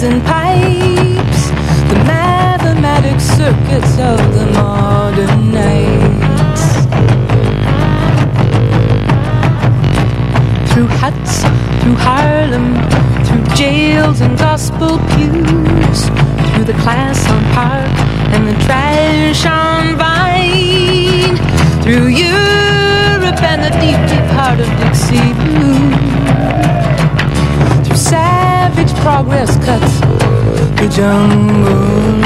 and pipes, the mathematic circuits of the modern nights. Through huts, through Harlem, through jails and gospel pews, through the class on Park and the trash on Vine, through Europe and the deep, deep heart of Dixie Blue, through savage progress cuts the jungle